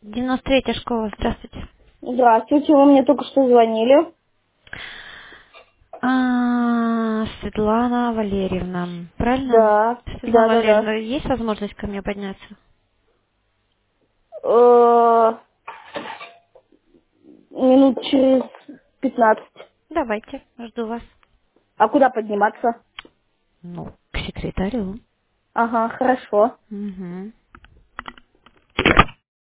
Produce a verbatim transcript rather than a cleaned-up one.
девяносто третья школа, здравствуйте. Здравствуйте, вы мне только что звонили. А, Светлана Валерьевна, правильно? Да, Светлана да, да, Валерьевна, да. есть возможность ко мне подняться? Э, Минут через пятнадцать. Давайте, жду вас. А куда подниматься? Ну, к секретарю. Ага, хорошо. Угу.